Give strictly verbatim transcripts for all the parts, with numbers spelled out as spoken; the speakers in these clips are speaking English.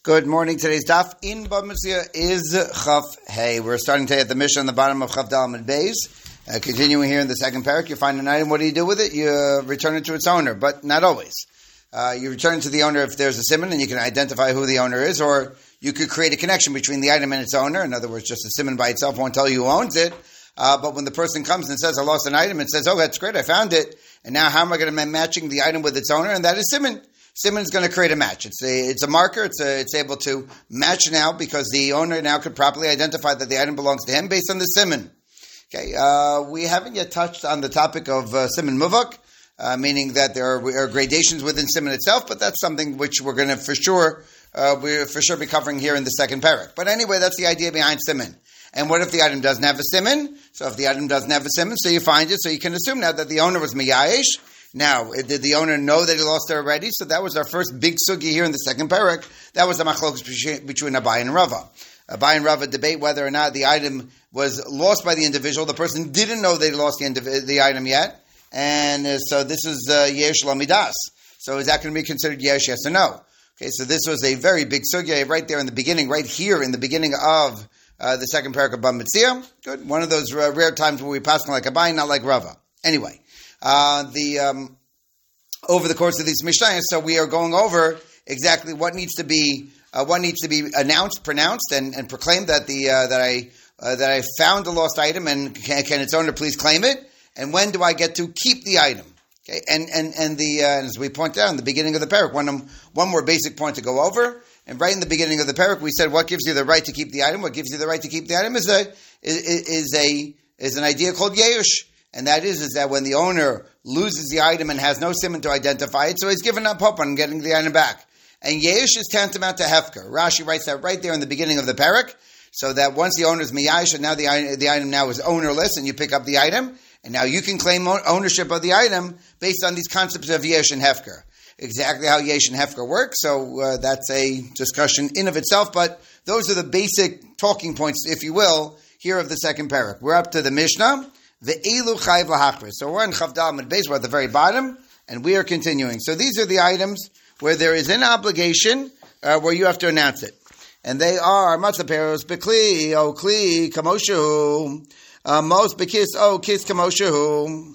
Good morning. Today's daf in Bava Metzia is Chaf Hey. We're starting today at the Mishnah on the bottom of Chaf Daled Beis. Uh, continuing here in the second parak, you find an item. What do you do with it? You uh, return it to its owner, but not always. Uh, you return it to the owner if there's a siman, and you can identify who the owner is, or you could create a connection between the item and its owner. In other words, just a siman by itself won't tell you who owns it. Uh, but when the person comes and says, I lost an item, it says, oh, that's great, I found it. And now how am I going to be matching the item with its owner? And that is siman. Siman is going to create a match. It's a it's a marker. It's a, it's able to match now because the owner now could properly identify that the item belongs to him based on the siman. Okay, uh, we haven't yet touched on the topic of uh, siman muvak, uh, meaning that there are, are gradations within siman itself, but that's something which we're going to for sure uh, we're for sure be covering here in the second parak. But anyway, that's the idea behind siman. And what if the item doesn't have a siman? So if the item doesn't have a siman, so you find it, so you can assume now that the owner was miyayish. Now, did the owner know that he lost it already? So that was our first big sugi here in the second parak. That was the machlokes between Abai and Rava. Abai and Rava debate whether or not the item was lost by the individual. The person didn't know they lost the, indiv- the item yet. And uh, so this is uh, yesh lamidas. So is that going to be considered yesh, yes or no? Okay, so this was a very big sugi right there in the beginning, right here in the beginning of uh, the second parak of Bava Metzia. Good. One of those uh, rare times where we pass like Abai, not like Rava. Anyway. Uh, the um, over the course of these mishnayos, so we are going over exactly what needs to be uh, what needs to be announced, pronounced, and, and proclaimed that the uh, that I uh, that I found a lost item, and can, can its owner please claim it? And when do I get to keep the item? Okay, and and and the uh, as we pointed out in the beginning of the parak, one one more basic point to go over. And right in the beginning of the parak, we said what gives you the right to keep the item. What gives you the right to keep the item is a is, is a is an idea called yeush. And that is, is that when the owner loses the item and has no siman to identify it, so he's given up hope on getting the item back. And Yesh is tantamount to Hefker. Rashi writes that right there in the beginning of the parak, so that once the owner is miyayish, and now the, the item now is ownerless, and you pick up the item, and now you can claim ownership of the item based on these concepts of Yesh and Hefker. Exactly how Yesh and Hefker work, so uh, that's a discussion in of itself, but those are the basic talking points, if you will, here of the second parak. We're up to the Mishnah. The Elu Chayv Lahachris. So we're in Chaf Daled Beis, we're at the very bottom, and we are continuing. So these are the items where there is an obligation, uh, where you have to announce it. And they are Matzah Peros, Bekli, O Kli, Kamoshahu, Mos Bekis, O Kis Kamoshahu.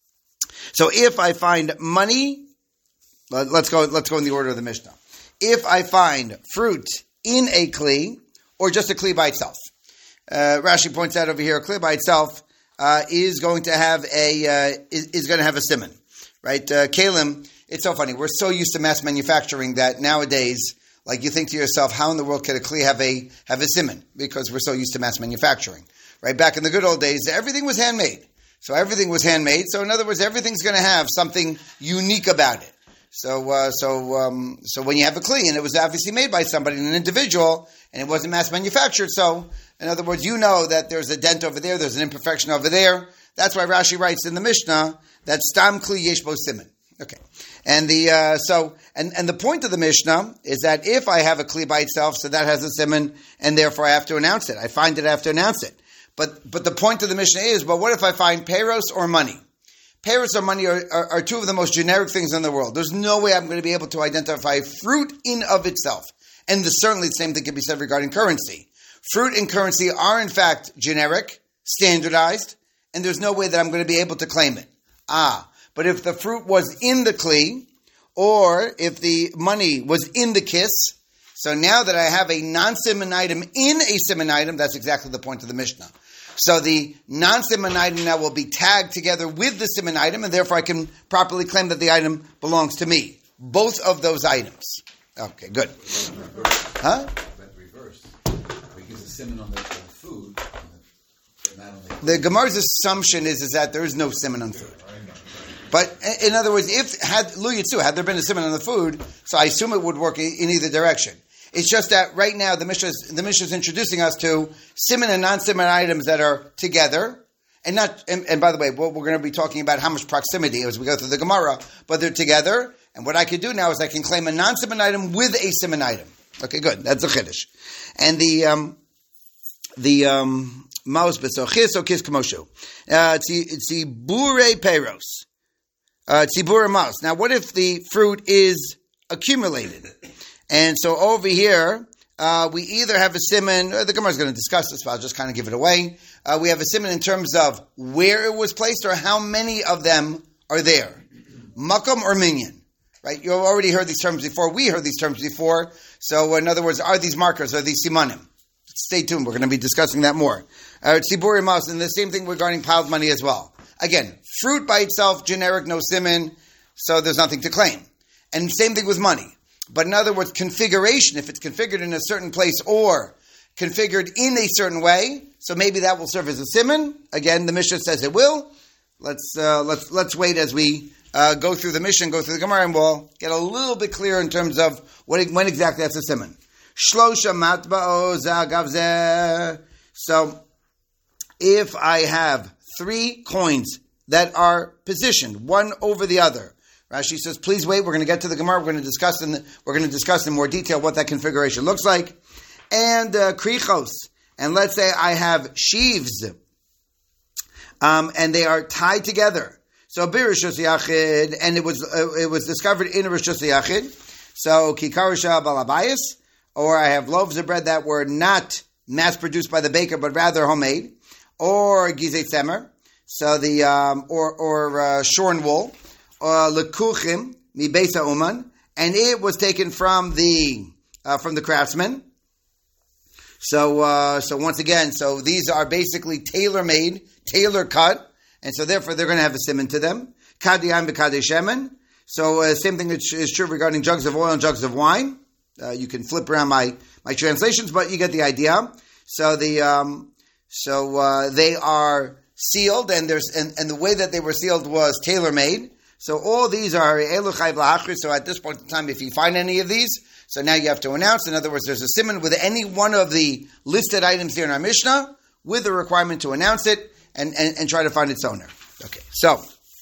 So if I find money, let's go, let's go in the order of the Mishnah. If I find fruit in a Kli, or just a Kli by itself. Uh, Rashi points out over here, a Kli by itself, Uh, is going to have a uh, is, is going to have a siman, right? Uh, Kalim, it's so funny. We're so used to mass manufacturing that nowadays, like you think to yourself, how in the world could a kli have a have a siman? Because we're so used to mass manufacturing, right? Back in the good old days, everything was handmade. So everything was handmade. So in other words, everything's going to have something unique about it. So uh, so um, so when you have a kli and it was obviously made by somebody, an individual, and it wasn't mass manufactured, so. In other words, you know that there's a dent over there, there's an imperfection over there. That's why Rashi writes in the Mishnah that stam kli yesh bo siman. Okay, and the uh, so and and the point of the Mishnah is that if I have a kli by itself, so that has a siman, and therefore I have to announce it. I find it, I have to announce it. But but the point of the Mishnah is, well, what if I find peros or money? Peros or money are, are, are two of the most generic things in the world. There's no way I'm going to be able to identify fruit in of itself, and the, certainly the same thing can be said regarding currency. Fruit and currency are, in fact, generic, standardized, and there's no way that I'm going to be able to claim it. Ah, but if the fruit was in the kli, or if the money was in the kiss, so now that I have a non-siman item in a siman item, that's exactly the point of the Mishnah. So the non-siman item now will be tagged together with the siman item, and therefore I can properly claim that the item belongs to me. Both of those items. Okay, good. Huh? Siman on the, the food, not on the, the Gemara's assumption is, is that there is no siman on food. But in other words, if had Lu Yitzu, had there been a siman on the food, so I assume it would work in either direction. It's just that right now the Mishnah is, the Mishnah is introducing us to siman and non-siman items that are together, and not. And, and by the way, we're, we're going to be talking about how much proximity as we go through the Gemara, but they're together. And what I can do now is I can claim a non-siman item with a siman item. Okay, good. That's a chiddush. And the um, The um maus besochis or kis kamoshu. It's the bure peros. It's the bure maus. Now, what if the fruit is accumulated? And so over here, uh, we either have a siman, uh, the Gemara is going to discuss this, but I'll just kind of give it away. Uh, we have a siman in terms of where it was placed or how many of them are there. Makom or minyan, right? You already heard these terms before. We heard these terms before. So in other words, are these markers, are these simanim? Stay tuned. We're going to be discussing that more. Uh, Tzibur Maus, and the same thing regarding piled money as well. Again, fruit by itself, generic, no siman, so there's nothing to claim. And same thing with money. But in other words, configuration, if it's configured in a certain place or configured in a certain way, so maybe that will serve as a siman. Again, the Mishnah says it will. Let's uh, let's let's wait as we uh, go through the Mishnah, go through the Gemara, and we'll get a little bit clearer in terms of what when exactly that's a siman. Shlosha matba'o zagavzeh. So, if I have three coins that are positioned one over the other, Rashi says, please wait, we're going to get to the Gemara, we're going to discuss in the, we're going to discuss in more detail what that configuration looks like. And uh, krichos, and let's say I have sheaves, um, and they are tied together. So birishus yachid, and it was uh, it was discovered in rishus yachid. So kikarusha balabayis, or I have loaves of bread that were not mass produced by the baker, but rather homemade, or gizei tzemer, so the um, or or uh, shorn wool. Uh, lekuchim mi beisa uman, and it was taken from the uh, from the craftsman. So, uh, so once again, so these are basically tailor made, tailor cut, and so therefore they're going to have a siman to them. Kadiyam b'kadei shemen. So uh, same thing is, is true regarding jugs of oil and jugs of wine. Uh, you can flip around my my translations, but you get the idea. So the um, so uh, they are sealed, and there's and, and the way that they were sealed was tailor made. So all these are elu chayv la'achri. So at this point in time, if you find any of these, so now you have to announce. In other words, there's a siman with any one of the listed items here in our Mishnah with the requirement to announce it and, and, and try to find its owner. Okay, so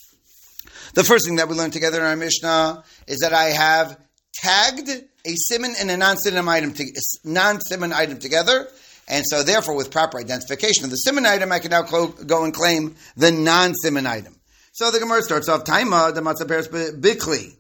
the first thing that we learned together in our Mishnah is that I have tagged a siman and a non-siman item, to, non-siman item together, and so therefore with proper identification of the siman item, I can now go and claim the non-siman item. So the Gemara starts off, Taima, the matzah peres bikli,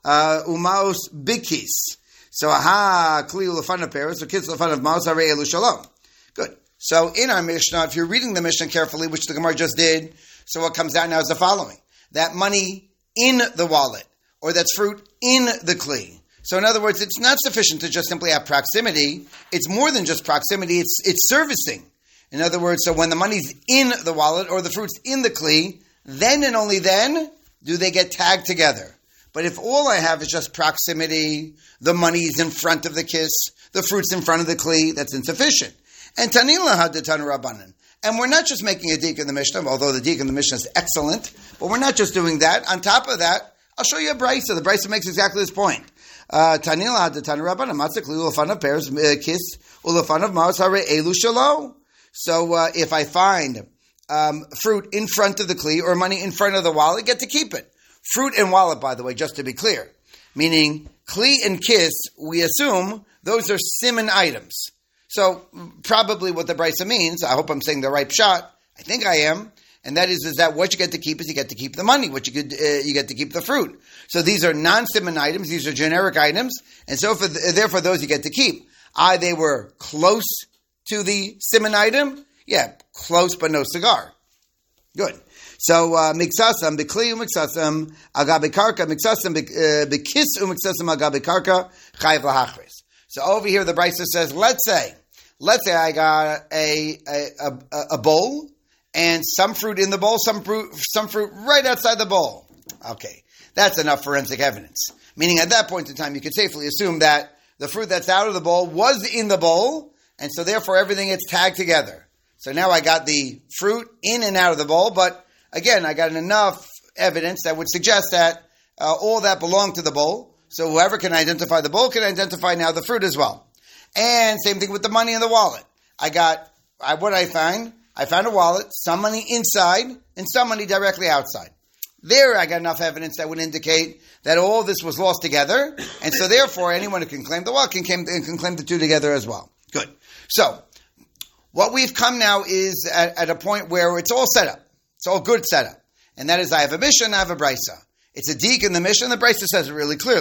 umaos bikis. So, aha, kli ulefana peres, or kids ulefana maos, harei elu shalom. Good. So in our Mishnah, if you're reading the Mishnah carefully, which the Gemara just did, so what comes out now is the following. That money in the wallet, or that's fruit in the kli. So in other words, it's not sufficient to just simply have proximity. It's more than just proximity, it's it's servicing. In other words, so when the money's in the wallet, or the fruit's in the kli, then and only then do they get tagged together. But if all I have is just proximity, the money's in front of the kiss, the fruit's in front of the kli, that's insufficient. And tanila had the tanu rabbanan. And we're not just making a dik in the Mishnah, although the dik in the Mishnah is excellent, but we're not just doing that. On top of that, I'll show you a brisa. The brisa makes exactly this point. Tanila had the tanu rabbanan. Matzah kli ulafanav peres kiss ulafanav maos hare elu shalo. So uh, if I find Um, fruit in front of the kli or money in front of the wallet, get to keep it. Fruit and wallet, by the way, just to be clear. Meaning, kli and kiss, we assume, those are siman items. So, probably what the brisa means, I hope I'm saying the right shot, I think I am, and that is, is that what you get to keep is you get to keep the money, what you could, uh, you get to keep the fruit. So these are non-siman items, these are generic items, and so for the, therefore those you get to keep. I, they were close to the siman item, yeah, close but no cigar. Good. So, miksasam, bikli umiksasam, agabe karka, miksasam, bikis umiksasam, agabe karka, chayv lahachris. So over here the brisa says, let's say, let's say I got a, a, a, a bowl, and some fruit in the bowl, some fruit, some fruit right outside the bowl. Okay. That's enough forensic evidence. Meaning at that point in time, you can safely assume that the fruit that's out of the bowl was in the bowl, and so therefore everything gets tagged together. So now I got the fruit in and out of the bowl, but again, I got enough evidence that would suggest that uh, all that belonged to the bowl. So whoever can identify the bowl can identify now the fruit as well. And same thing with the money in the wallet. I got, I, what I find? I found a wallet, some money inside, and some money directly outside. There I got enough evidence that would indicate that all this was lost together, and so therefore anyone who can claim the wallet can claim, can claim the two together as well. Good. So, what we've come now is at, at a point where it's all set up. It's all good set up. And that is, I have a Mishnah and I have a Brisa. It's a dik in the Mishnah, and the Brisa says it really clearly.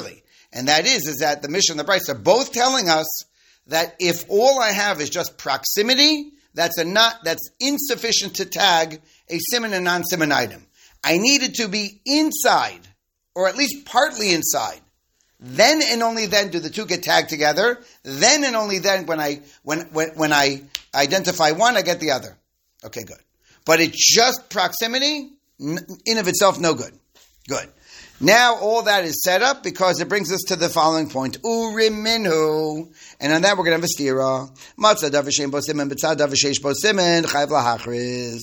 And that is, is that the Mishnah and the Brisa are both telling us that if all I have is just proximity, that's a not that's insufficient to tag a siman and non-siman item. I need it to be inside, or at least partly inside. Then and only then do the two get tagged together. Then and only then, when I when when, when I identify one, I get the other. Okay, good. But it's just proximity, in of itself, no good. Good. Now all that is set up because it brings us to the following point. Urim minhu. And on that we're going to have a stira. Matzah davashem bo simen, b'tzad davashesh bo simen, chayv lahachriz.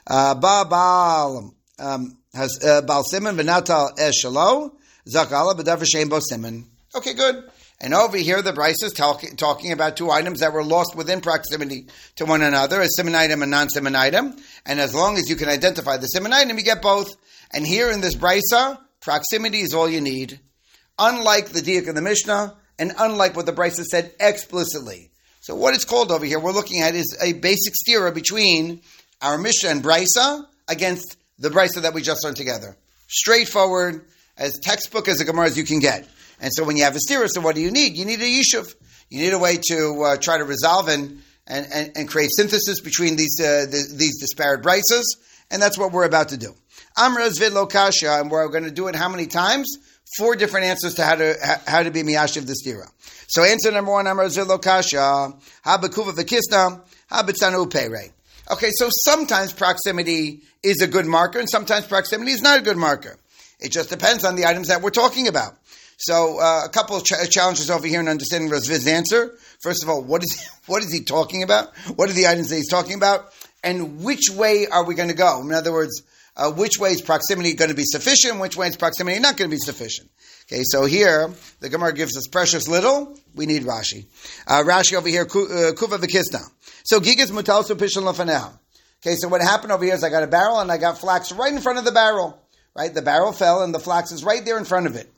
Ba baal has baal simen, v'natal eshalo, zakala b'davashem bo simen. Okay, good. And over here the Brisa is talk, talking about two items that were lost within proximity to one another, a siman item and non-siman item. And as long as you can identify the siman item, you get both. And here in this Brisa, proximity is all you need. Unlike the diak in the Mishnah, and unlike what the Brisa said explicitly. So what it's called over here, we're looking at is a basic stira between our Mishnah and Brisa against the Brisa that we just learned together. Straightforward, as textbook as a Gemara as you can get. And so when you have a stira, so what do you need? You need a yishuv. You need a way to uh, try to resolve and, and, and, and create synthesis between these uh, the, these disparate Brisas, and that's what we're about to do. Amra zvid lo kasha, and we're going to do it how many times? Four different answers to how to how to be miyashiv the stira. So answer number one, Amra zvid lo kasha, ha bekuva v'kisna, ha b'tzanu pere. Okay, so sometimes proximity is a good marker, and sometimes proximity is not a good marker. It just depends on the items that we're talking about. So uh, a couple of ch- challenges over here in understanding Razvid's answer. First of all, what is what is he talking about? What are the items that he's talking about? And which way are we going to go? In other words, uh, which way is proximity going to be sufficient? Which way is proximity not going to be sufficient? Okay, so here, the Gemara gives us precious little. We need Rashi. Uh, Rashi over here, Kuva v'kisna. So, Gigas mutalsu pishon lafaneh. Okay, so what happened over here is I got a barrel and I got flax right in front of the barrel. Right? The barrel fell and the flax is right there in front of it.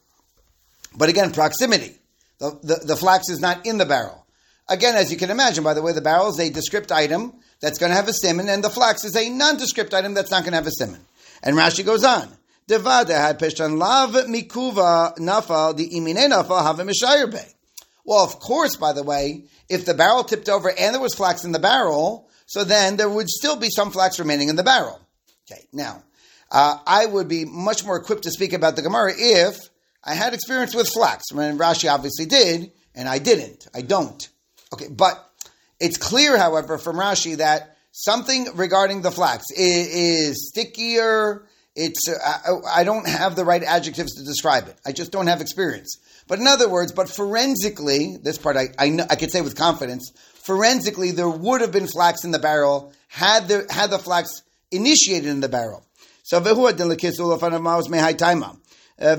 But again, proximity. The, the, the flax is not in the barrel. Again, as you can imagine, by the way, the barrel is a descript item that's going to have a siman, and the flax is a nondescript item that's not going to have a siman. And Rashi goes on. Devada had peshtan lav mikuva nafal the imine nafal have a mishayir bay. Well, of course, by the way, if the barrel tipped over and there was flax in the barrel, so then there would still be some flax remaining in the barrel. Okay, now, uh, I would be much more equipped to speak about the Gemara if I had experience with flax. I mean, Rashi obviously did, and I didn't. I don't. Okay, but it's clear, however, from Rashi that something regarding the flax is, is stickier. It's uh, I, I don't have the right adjectives to describe it. I just don't have experience. But in other words, but forensically, this part I I, know, I could say with confidence, forensically there would have been flax in the barrel had the had the flax initiated in the barrel. So v'hu adelakisul of anamaus mehai taima. Ah,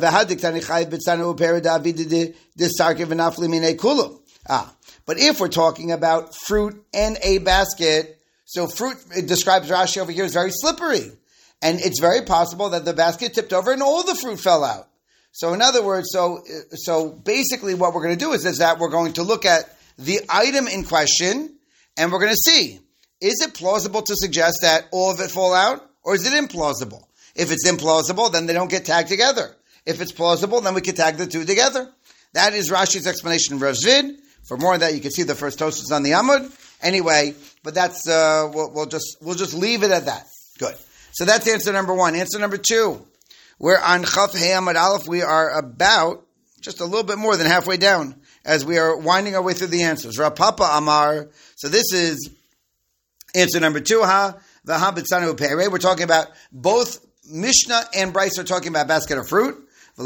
but if we're talking about fruit and a basket, so fruit, it describes Rashi over here, is very slippery. And it's very possible that the basket tipped over and all the fruit fell out. So in other words, so so basically what we're going to do is, is that we're going to look at the item in question and we're going to see, is it plausible to suggest that all of it fall out, or is it implausible? If it's implausible, then they don't get tagged together. If it's plausible, then we can tag the two together. That is Rashi's explanation of Rav Zvid. For more of that, you can see the first Tosfos on the Amud. Anyway, but that's uh, we'll, we'll just we'll just leave it at that. Good. So that's answer number one. Answer number two. We're on Chaf Hey Amud Aleph. We are about just a little bit more than halfway down as we are winding our way through the answers. Rav Papa Amar. So this is answer number two. Ha v'ha b'tzanu peirei. We're talking about both Mishnah and Brisa are talking about basket of fruit. A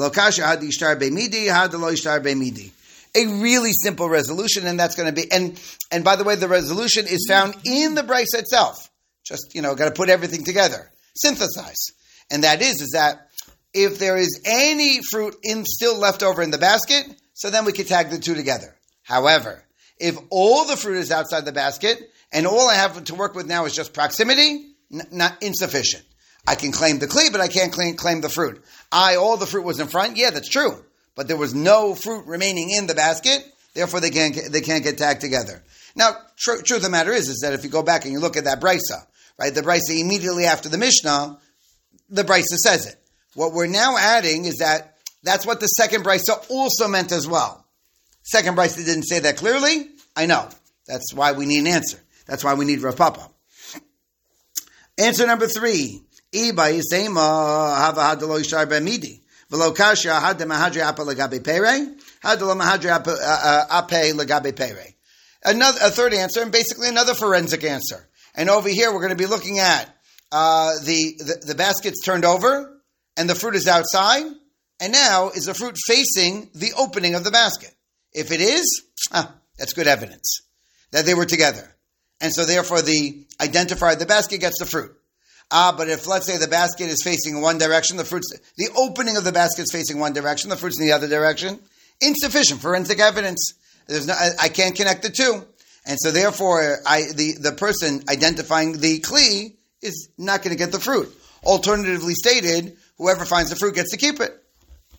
really simple resolution, and that's going to be, and and by the way, the resolution is found in the Brisa itself. Just, you know, got to put everything together, synthesize, and that is is that if there is any fruit in still left over in the basket, so then we can tag the two together. However, if all the fruit is outside the basket and all I have to work with now is just proximity, n- not insufficient. I can claim the kli, but I can't claim, claim the fruit. I, all the fruit was in front. Yeah, that's true. But there was no fruit remaining in the basket. Therefore, they can't get, they can't get tagged together. Now, tr- truth of the matter is, is that if you go back and you look at that Brisa, right, the Brisa immediately after the Mishnah, the Brisa says it. What we're now adding is that That's what the second brisa also meant as well. Second brisa didn't say that clearly. I know. That's why we need an answer. That's why we need Rav Papa. Answer number three. Iba yisema hava hadalo yishar b'midi v'lo kasha had mahadri apa legabe pere hadalo mahadri ape legabe pere. Another, a third answer, and basically another forensic answer. And over here, we're going to be looking at uh, the, the the basket's turned over, and the fruit is outside, and now is the fruit facing the opening of the basket? If it is, ah, that's good evidence that they were together. And so therefore the identifier of the basket gets the fruit. Ah, but if let's say the basket is facing one direction, the fruit's, the opening of the basket is facing one direction, the fruit's in the other direction, insufficient forensic evidence. There's no, I, I can't connect the two. And so therefore I, the, the person identifying the kli is not going to get the fruit. Alternatively stated, whoever finds the fruit gets to keep it.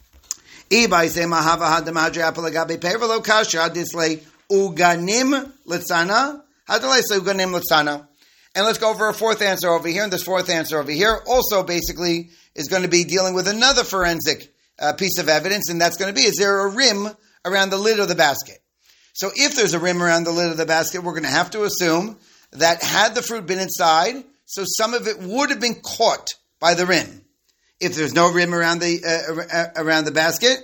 Uganim litzana. How do I say uganim litzana? And let's go over a fourth answer over here. And this fourth answer over here also basically is going to be dealing with another forensic uh, piece of evidence, and that's going to be, is there a rim around the lid of the basket? So if there's a rim around the lid of the basket, we're going to have to assume that had the fruit been inside, so some of it would have been caught by the rim. If there's no rim around the uh, around the basket,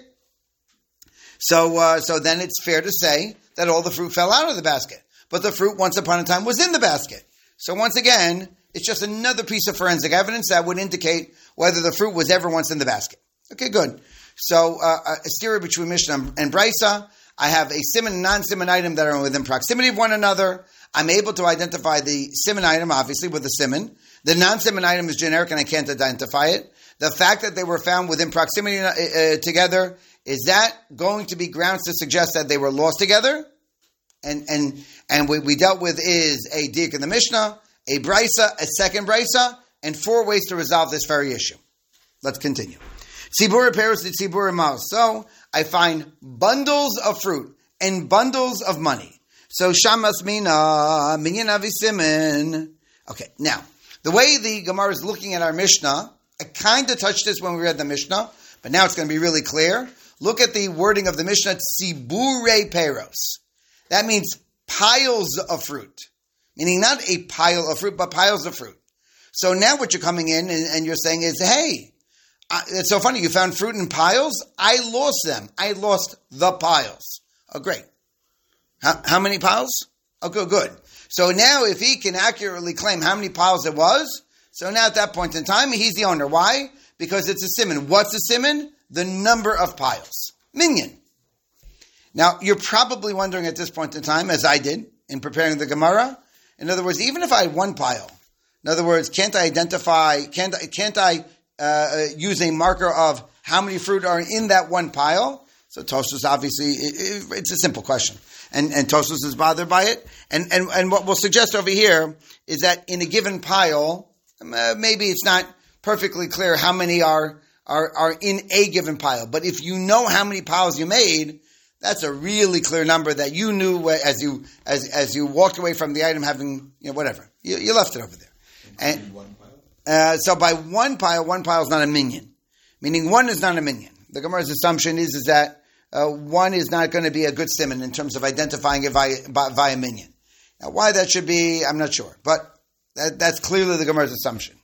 so uh, so then it's fair to say that all the fruit fell out of the basket. But the fruit, once upon a time, was in the basket. So once again, it's just another piece of forensic evidence that would indicate whether the fruit was ever once in the basket. Okay, good. So uh, a steer between Mishnah and Brisa. I have a siman and non-siman item that are within proximity of one another. I'm able to identify the siman item, obviously, with the siman. The non-siman item is generic and I can't identify it. The fact that they were found within proximity uh, together, is that going to be grounds to suggest that they were lost together? And and and what we dealt with is a dik in the Mishnah, a brisa, a second brisa, and four ways to resolve this very issue. Let's continue. Tzibur peros tzibur maos. So I find bundles of fruit and bundles of money. So shamas mina minyan avisimin. Okay, now the way the Gemara is looking at our Mishnah, I kind of touched this when we read the Mishnah, but now it's going to be really clear. Look at the wording of the Mishnah, tzibure peros. That means piles of fruit. Meaning not a pile of fruit, but piles of fruit. So now what you're coming in and, and you're saying is, hey, uh, it's so funny, you found fruit in piles? I lost them. I lost the piles. Oh, great. How, how many piles? Oh, good, good. So now if he can accurately claim how many piles it was, so now at that point in time, he's the owner. Why? Because it's a siman. What's a siman? The number of piles. Minyan. Now, you're probably wondering at this point in time, as I did in preparing the Gemara, in other words, even if I had one pile, in other words, can't I identify, can't, can't I uh, use a marker of how many fruit are in that one pile? So Tosfos obviously, it, it, it's a simple question. And, and Tosfos is bothered by it. And, and, and what we'll suggest over here is that in a given pile, uh, maybe it's not perfectly clear how many are, are, are in a given pile. But if you know how many piles you made, that's a really clear number that you knew as you as as you walked away from the item, having, you know, whatever. You, you left it over there. And one pile? Uh, so by one pile, one pile is not a minyan. Meaning one is not a minyan. The Gemara's assumption is, is that uh, one is not going to be a good siman in terms of identifying it via, via minyan. Now why that should be, I'm not sure. But that, that's clearly the Gemara's assumption.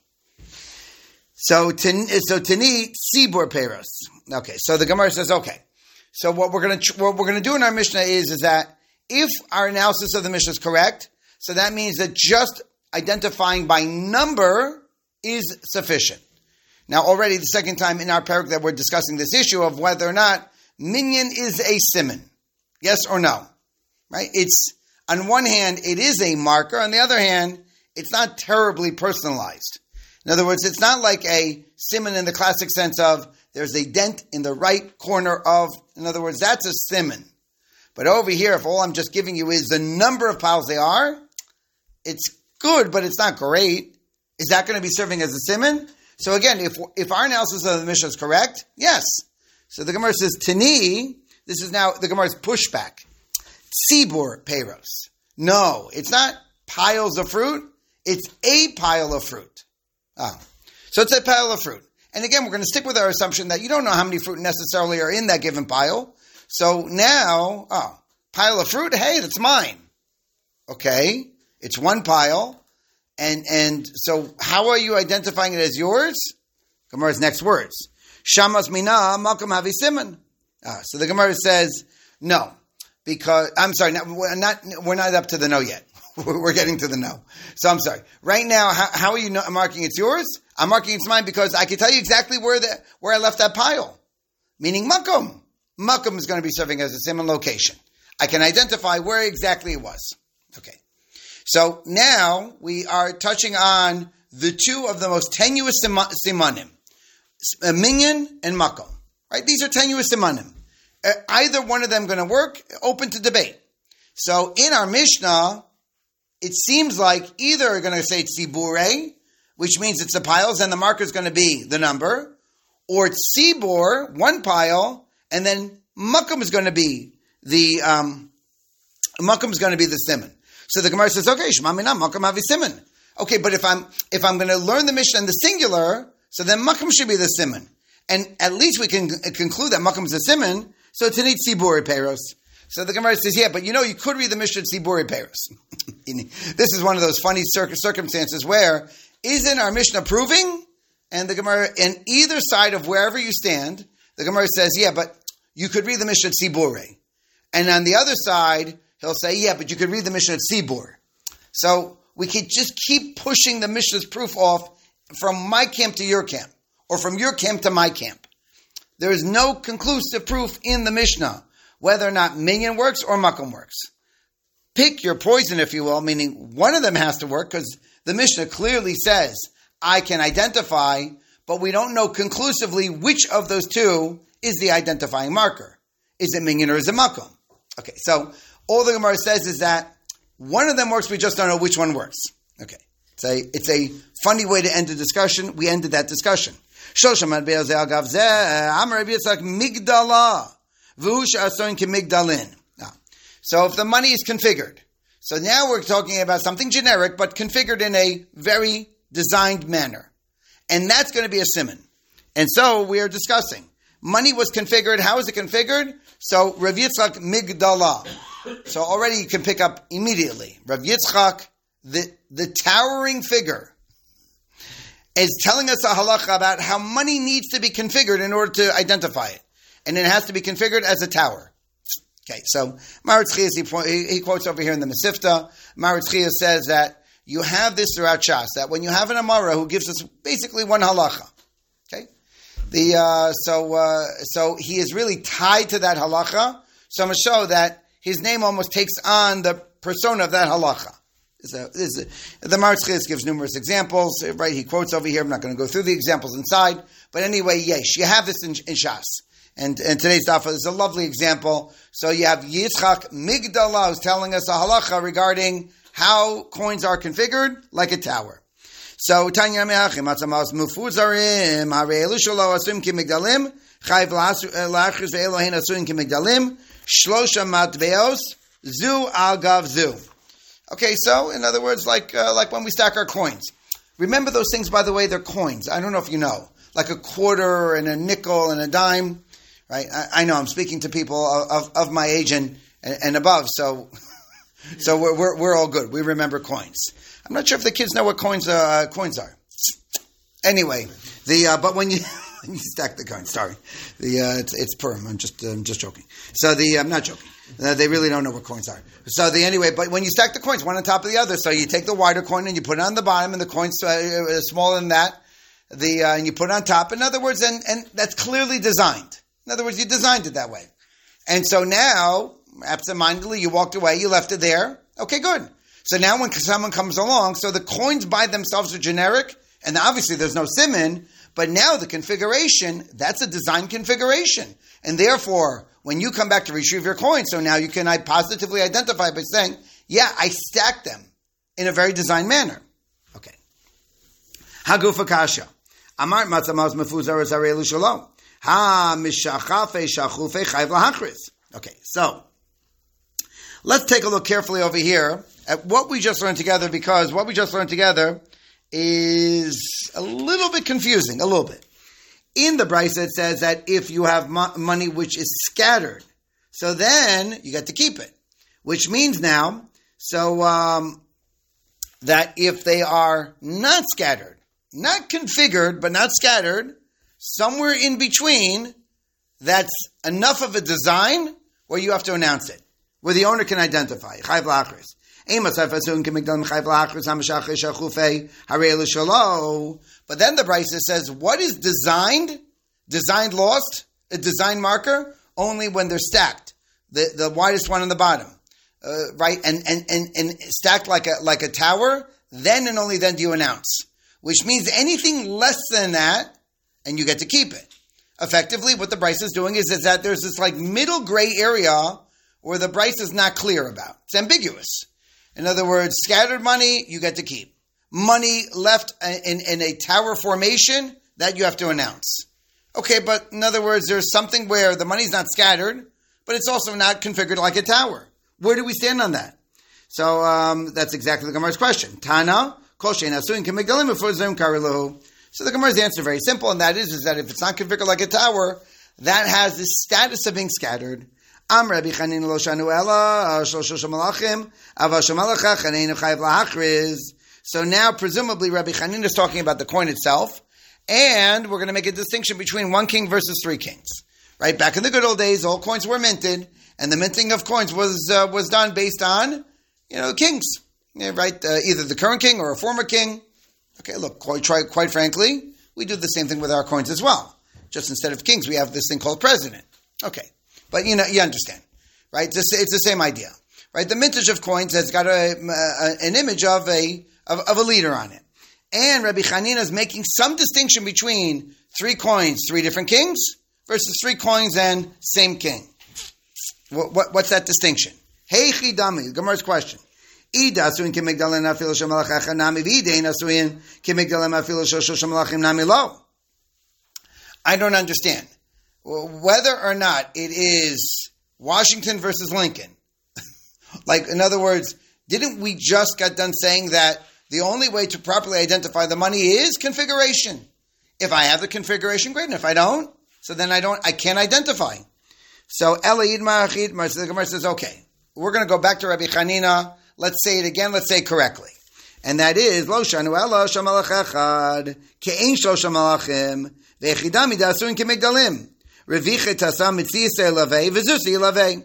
So, so tani sibur peros. Okay, so the Gemara says, okay. So what we're going to what we're going to do in our Mishnah is is that if our analysis of the Mishnah is correct, so that means that just identifying by number is sufficient. Now, already the second time in our parak that we're discussing this issue of whether or not minyan is a siman, yes or no, right? It's on one hand it is a marker, on the other hand it's not terribly personalized. In other words, it's not like a siman in the classic sense of there's a dent in the right corner of, in other words, that's a siman. But over here, if all I'm just giving you is the number of piles they are, it's good, but it's not great. Is that going to be serving as a siman? So again, if if our analysis of the Mishnah is correct, yes. So the Gemara says, Tani, this is now the Gemara's pushback. Tzibur peros. No, it's not piles of fruit. It's a pile of fruit. Oh. So it's a pile of fruit. And again, we're going to stick with our assumption that you don't know how many fruit necessarily are in that given pile. So now, oh, pile of fruit, hey, that's mine. Okay, it's one pile. And and so how are you identifying it as yours? Gemara's next words. Shamas mina makom havi siman. Ah, so the Gemara says, no, because, I'm sorry, not, we're, not, we're not up to the no yet. We're getting to the no. So I'm sorry. Right now, how, how are you no, marking it's yours? I'm marking it's mine because I can tell you exactly where the where I left that pile. Meaning makom. Makom is going to be serving as a siman location. I can identify where exactly it was. Okay. So now we are touching on the two of the most tenuous simanim. Minyan and makom. Right? These are tenuous simanim. Uh, either one of them going to work, open to debate. So in our Mishnah, it seems like either are going to say tzibure, which means it's the piles and the marker is going to be the number, or tzibur, one pile, and then makom is going to be the um, makom is going to be the siman. So the Gemara says, okay, shema mina makom havi siman. Okay, but if I'm if I'm going to learn the Mishnah in the singular, so then makom should be the siman, and at least we can conclude that makom is the siman. So it's an eight tzibur peiros. So the Gemara says, yeah, but you know, you could read the Mishnah tzibur peiros. This is one of those funny cir- circumstances where isn't our Mishnah proving? And the Gemara, in either side of wherever you stand, the Gemara says, yeah, but you could read the Mishnah tzibur. And on the other side, he'll say, yeah, but you could read the Mishnah tzibur. So we could just keep pushing the Mishnah's proof off from my camp to your camp, or from your camp to my camp. There is no conclusive proof in the Mishnah whether or not minyan works or makom works. Pick your poison, if you will, meaning one of them has to work because the Mishnah clearly says, I can identify, but we don't know conclusively which of those two is the identifying marker. Is it minyan or is it makom? Okay, so all the Gemara says is that one of them works, we just don't know which one works. Okay, it's a, it's a funny way to end the discussion. We ended that discussion. Shosham be'ezeh agav zeh, Amar Rabbi Yitzchak migdala, v'hu she'asoin k'migdalin. So if the money is configured, so now we're talking about something generic, but configured in a very designed manner. And that's going to be a siman. And so we are discussing. Money was configured. How is it configured? So Rav Yitzchak migdala. So already you can pick up immediately. Rav Yitzchak, the, the towering figure, is telling us a halacha about how money needs to be configured in order to identify it. And it has to be configured as a tower. Okay, so Maritz Chias, he, he quotes over here in the Mesifta, Maritz Chias says that you have this throughout Shas, that when you have an Amara who gives us basically one halacha, okay, the uh, so uh, so he is really tied to that halacha, so much so that his name almost takes on the persona of that halacha. This is a, this is a, the Maritz Chias gives numerous examples, right? He quotes over here. I'm not going to go through the examples inside, but anyway, yes, you have this in, in Shas. And, and today's daf is a lovely example. So you have Yitzchak Migdala who's telling us a halacha regarding how coins are configured like a tower. So Tanya Me'achim Atzamas Mufuzarim Hareelu Shalo Asum Ki Migdalim Chayv Lachris Ve'elohen Asum Ki Migdalim Shlosha Matveos Zu Al Gav Zu. Okay, so in other words, like uh, like when we stack our coins. Remember those things, by the way, they're coins. I don't know if you know. Like a quarter and a nickel and a dime. Right, I, I know I'm speaking to people of, of my age and, and above, so so we're, we're we're all good. We remember coins. I'm not sure if the kids know what coins uh, coins are. Anyway, the uh, but when you when you stack the coins, sorry, the uh, it's it's Purim. I'm just I'm just joking. So the I'm not joking. Uh, they really don't know what coins are. So the anyway, but when you stack the coins one on top of the other, so you take the wider coin and you put it on the bottom, and the coins uh, smaller than that, the uh, and you put it on top. In other words, and and that's clearly designed. In other words, you designed it that way. And so now, absentmindedly, you walked away, you left it there. Okay, good. So now when someone comes along, so the coins by themselves are generic, and obviously there's no siman, but now the configuration, that's a design configuration. And therefore, when you come back to retrieve your coins, so now you can positively identify by saying, yeah, I stacked them in a very designed manner. Okay. Hagufa kasha. Amar matzamaz mefuzar zarelu shalom. Ha mishachafe shachufe chayv lahachris. Okay, so let's take a look carefully over here at what we just learned together, because what we just learned together is a little bit confusing, a little bit. In the Brisa, it says that if you have mo- money which is scattered, so then you get to keep it. Which means now, so um, that if they are not scattered, not configured, but not scattered, somewhere in between, that's enough of a design where you have to announce it, where the owner can identify. Chayv la'achris. But then the Brisa says, what is designed, designed lost, a design marker, only when they're stacked, the, the widest one on the bottom, uh, right, and, and, and, and stacked like a like a tower, then and only then do you announce. Which means anything less than that, and you get to keep it. Effectively, what the Brisa is doing is, is that there's this like middle gray area where the Brisa is not clear about. It's ambiguous. In other words, scattered money, you get to keep. Money left in, in a tower formation, that you have to announce. Okay, but in other words, there's something where the money's not scattered, but it's also not configured like a tower. Where do we stand on that? So um, that's exactly the Gemara's question. Tana, kol shein asuin k'migdalim b'fur zim karilahu. So the Gemara's answer is very simple, and that is, is that if it's not configured like a tower, that has the status of being scattered. Am Rabbi Chanina lo shanu ela shlosh malachim ava shemalacha chaninu chayv lahachriz. So now, presumably, Rabbi Chanina is talking about the coin itself, and we're going to make a distinction between one king versus three kings. Right? Back in the good old days, all coins were minted, and the minting of coins was uh, was done based on, you know, kings. Yeah, right? Uh, either the current king or a former king. Okay, look, quite, quite frankly, we do the same thing with our coins as well. Just instead of kings, we have this thing called president. Okay. But, you know, you understand, right? It's, it's the same idea, right? The mintage of coins has got a, a, an image of a, of, of a leader on it. And Rabbi Chanina is making some distinction between three coins, three different kings, versus three coins and same king. What, what, what's that distinction? Hey, chidami, Gemara's question. I don't understand. Whether or not it is Washington versus Lincoln. Like, in other words, didn't we just get done saying that the only way to properly identify the money is configuration? If I have the configuration, great. And if I don't, so then I don't, I can't identify. So, Elaid Ma'achid, the Gemara says, okay, we're going to go back to Rabbi Chanina. Let's say it again. Let's say it correctly. And that is, Lo shanu ela shamalach echad, ke'ein shlosh malachim, ve'echidam idasuin kemigdalim. Revicha tasam mitzisa ilavei, v'zusa ilavei.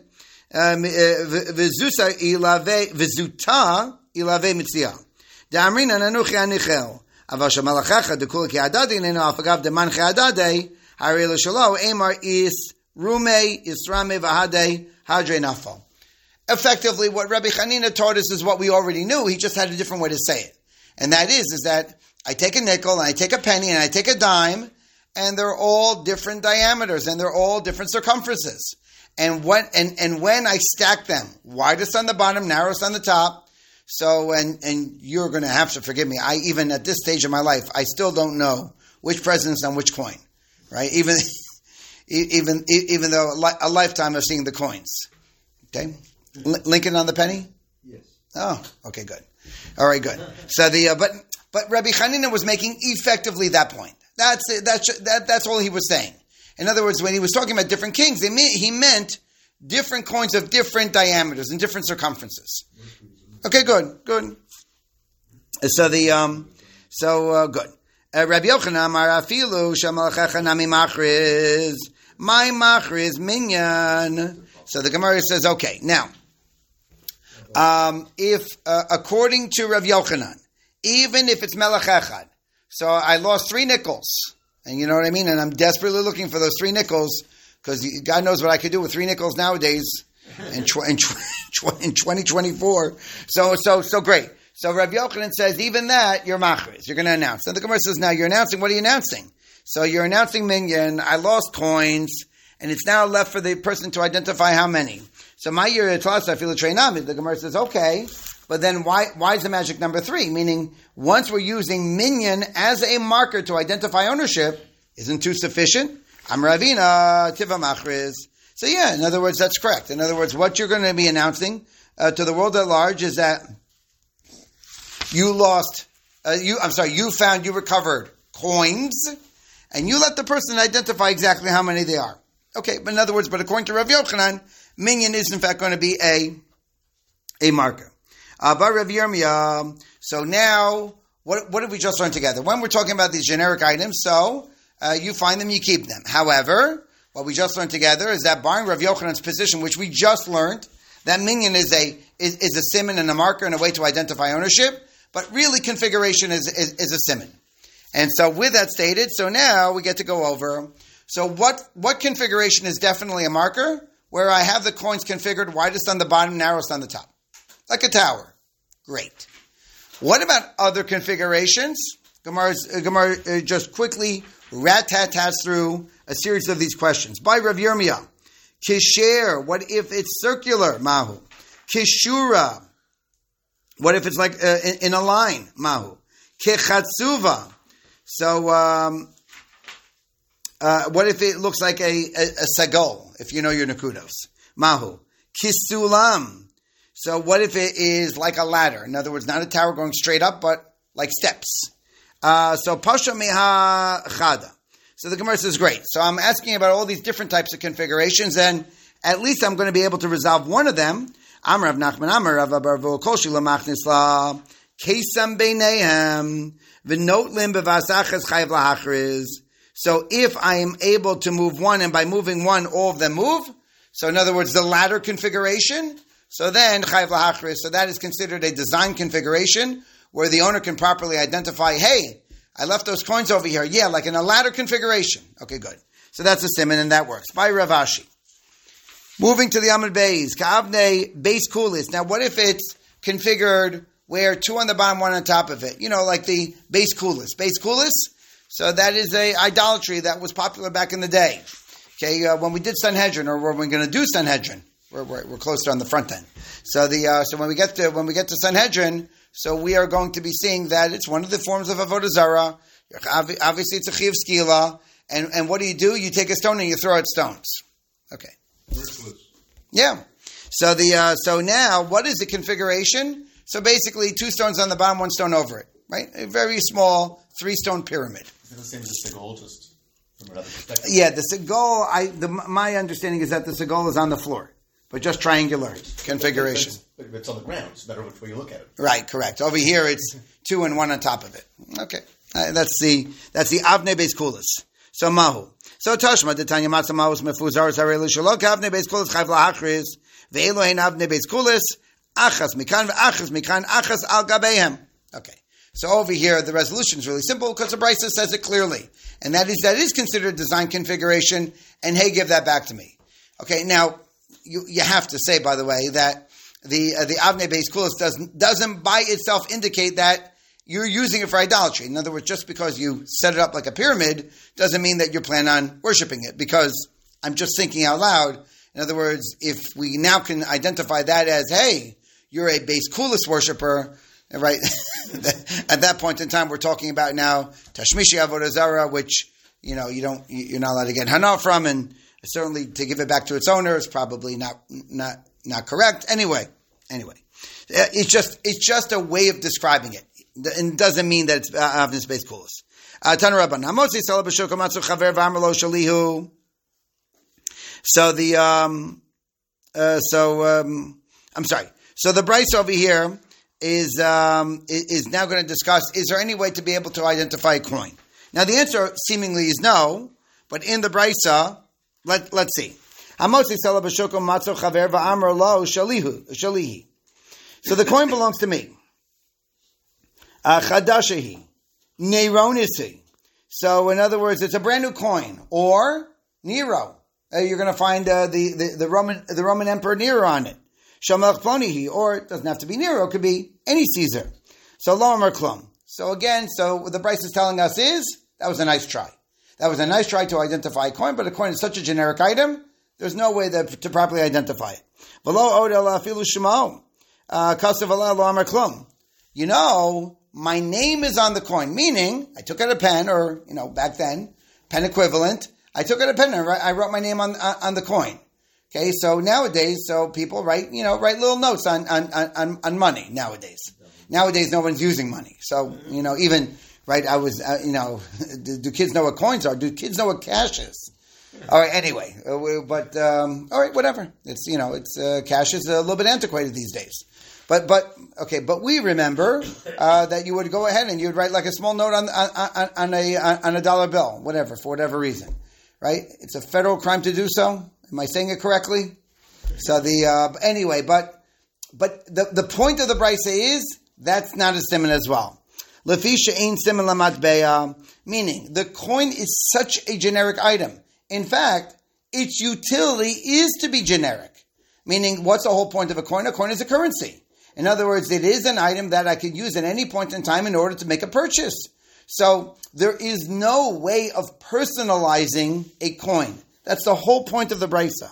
V'zusa ilavei, v'zuta ilavei mitzia. Da'amrina nanuchi anichel. Aval shamalach echad, dekula ke'adadi, nenu afagav deman che'adadi, hari l'shalo, emar is rume, israme, v'hadei, hadre nafal. Effectively, what Rabbi Chanina taught us is what we already knew. He just had a different way to say it. And that is, is that I take a nickel, and I take a penny, and I take a dime, and they're all different diameters, and they're all different circumferences. And when, and, and when I stack them, widest on the bottom, narrowest on the top, so, and, and you're going to have to forgive me, I, even at this stage of my life, I still don't know which president's on which coin, right? Even, even, even though a lifetime of seeing the coins. Okay? L- Lincoln on the penny? Yes. Oh, okay, good. All right, good. So the uh, but but Rabbi Chanina was making effectively that point. That's that's that that's all he was saying. In other words, when he was talking about different kings, he meant, he meant different coins of different diameters and different circumferences. Okay, good, good. So the um, so uh, good. Uh, Rabbi Yochanan Amar Afilu Shamalchecha Nami Machriz My Machriz Minyan. So the Gemara says, okay, now. Um, if, uh, according to Rav Yochanan, even if it's Melech Echad, so I lost three nickels, and you know what I mean, and I'm desperately looking for those three nickels, because God knows what I could do with three nickels nowadays in, tw- in, tw- in twenty twenty-four. So, so, so great. So Rav Yochanan says, even that, you're machriz, you're going to announce. And the Gemara says, now you're announcing, what are you announcing? So you're announcing minyan, I lost coins, and it's now left for the person to identify how many. So my year I feel a trainam. The Gemara says, okay, but then why why is the magic number three? Meaning, once we're using minyan as a marker to identify ownership, isn't two sufficient? I'm Ravina, Tiva Machriz. So yeah, in other words, that's correct. In other words, what you're going to be announcing uh, to the world at large is that you lost, uh, you I'm sorry, you found, you recovered coins, and you let the person identify exactly how many they are. Okay, but in other words, but according to Rav Yochanan, minyan is in fact going to be a a marker. Uh, but Rav Yirmiyah, so now, what what did we just learn together? When we're talking about these generic items, so uh, you find them, you keep them. However, what we just learned together is that barring Rav Yochanan's position, which we just learned, that minyan is a is, is a siman and a marker and a way to identify ownership, but really configuration is, is, is a siman. And so with that stated, so now we get to go over, so what, what configuration is definitely a marker? Where I have the coins configured widest on the bottom, narrowest on the top. Like a tower. Great. What about other configurations? Gemara's, uh, Gemara uh, just quickly rat-tat-tats through a series of these questions. By Rav Yirmiyah, Kisher, what if it's circular? Mahu. Kishura, what if it's like uh, in, in a line? Mahu. Kechatsuva, so um, uh, what if it looks like a, a, a sagol, if you know your nakudos? Mahu. Kisulam, so what if it is like a ladder? In other words, not a tower going straight up, but like steps. Uh, so Pasha Meha Chada. So the Gemara says, great. So I'm asking about all these different types of configurations, and at least I'm going to be able to resolve one of them. Amar Rav Nachman Amar Rav Abarvu Kolshi Lamachnis La Kesam Beinehem V'Not Lim B'Vasachas Chayav Lahachriz. So if I am able to move one, and by moving one, all of them move. So in other words, the ladder configuration. So then Chayav Lahachriz. So that is considered a design configuration where the owner can properly identify, hey, I left those coins over here. Yeah, like in a ladder configuration. Okay, good. So that's a siman, and that works. By Rav Ashi. Moving to the Amud Beis. Ka'avne Beis Kulis. Now, what if it's configured where two on the bottom, one on top of it? You know, like the Beis Kulis. Beis Kulis? So that is a idolatry that was popular back in the day. Okay, uh, when we did Sanhedrin, or when we're going to do Sanhedrin, we're, we're, we're closer on the front end. So the uh, so when we get to when we get to Sanhedrin, so we are going to be seeing that it's one of the forms of Avodah Zarah. Obviously, it's a Chiv Skila. And, and what do you do? You take a stone and you throw out stones. Okay. Worthless. Yeah. So the uh, so now, what is the configuration? So basically, two stones on the bottom, one stone over it. Right? A very small three-stone pyramid. Is it the same as the Segol, just from another perspective? Yeah, the Segol, I, the, my understanding is that the Segol is on the floor. But just triangular configuration. But it's on the ground. It's no matter which way you look at it. Right, correct. Over here, it's two and one on top of it. Okay, uh, that's the that's the Avnei Beis Kulis. So mahu. So Tashma the Tanya Matzah Mahus Mefuzar Zarelu Shalok Avnei Beis Kulis Chayv Lahachriz Ve'Elohein Avnei Beis Kulis Achas Mikan Ve'Achas Mikan Achas Al Gabehem. Okay. So over here, the resolution is really simple because the Brisa says it clearly, and that is that is considered design configuration. And hey, give that back to me. Okay, now. You, you have to say, by the way, that the uh, the Avnei Beis Kulis doesn't doesn't by itself indicate that you're using it for idolatry. In other words, just because you set it up like a pyramid doesn't mean that you plan on worshiping it. Because I'm just thinking out loud. In other words, if we now can identify that as, hey, you're a Beis Kulis worshiper, right? At that point in time, we're talking about now Tashmishi Avodah Zarah, which you know you don't you're not allowed to get hana from, and certainly to give it back to its owner is probably not not not correct. Anyway, anyway, it's just it's just a way of describing it, and it doesn't mean that it's Avnei Beis Kulis. Tanu Rabban Hamotzi Sala B'Shul Kamatzu Chaver V'Amar Shalihu. So the um, uh, so um, I'm sorry. So the Brisa over here is um, is now going to discuss: is there any way to be able to identify a coin? Now the answer seemingly is no, but in the Brisa. Let, let's see. So the coin belongs to me. Chadashahi. Neironisi. So in other words, it's a brand new coin. Or Nero. Uh, you're going to find uh, the, the, the Roman the Roman Emperor Nero on it. Shamalach Plonihi. Or it doesn't have to be Nero. It could be any Caesar. So Lo Amar Klum. So again, so what the Brisa is telling us is, that was a nice try. That was a nice try to identify a coin, but a coin is such a generic item, there's no way that, to properly identify it. You know, my name is on the coin, meaning I took out a pen, or, you know, back then, pen equivalent, I took out a pen and I wrote my name on on the coin. Okay, so nowadays, so people write, you know, write little notes on, on, on, on money nowadays. Nowadays, no one's using money. So, you know, even right? I was, uh, you know, do, do kids know what coins are? Do kids know what cash is? All right, anyway, uh, we, but, um, all right, whatever. It's, you know, it's, uh, cash is a little bit antiquated these days. But, but, okay, but we remember, uh, that you would go ahead and you would write like a small note on, on, on a, on a dollar bill, whatever, for whatever reason, right? It's a federal crime to do so. Am I saying it correctly? So the, uh, anyway, but, but the, the point of the brisa is, that's not a siman as well. Lefisha ain't siman lamatbeya, meaning the coin is such a generic item. In fact, its utility is to be generic. Meaning, what's the whole point of a coin? A coin is a currency. In other words, it is an item that I could use at any point in time in order to make a purchase. So, there is no way of personalizing a coin. That's the whole point of the brisa.